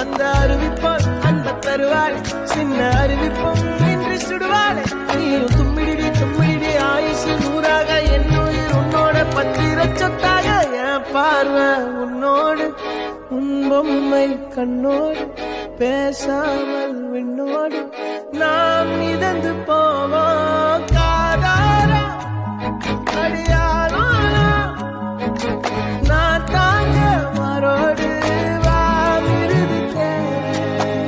அந்த அறிவிப்போல் அன்ப தருவாள் சின்ன அறிவிப்பும் இன்று சுடுவாள் நீயும் தும்மிடி ஆயுசு நூறாக என் உயிர் உன்னோட பத்திர சொத்தாக என் பார்வை உன்னோடு உன் பொம்மை கண்ணோடு பேசாமல் விண்ணோடு நாம் மிதந்து போவோம்